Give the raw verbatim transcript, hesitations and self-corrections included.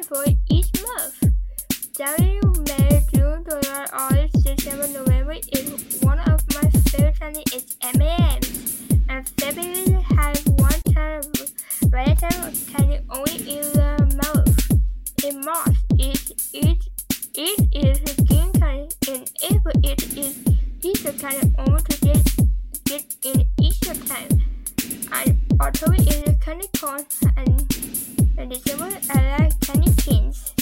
for each month. January, May, June, July, August, September, November is one of my favorite times. It's M and M's. And February has one time of Valentine's candy only in the month. In March, it, it, it is green candy. In April, it is Easter candy only to get, get in Easter time. And October is candy corn, and in December I like candy canes.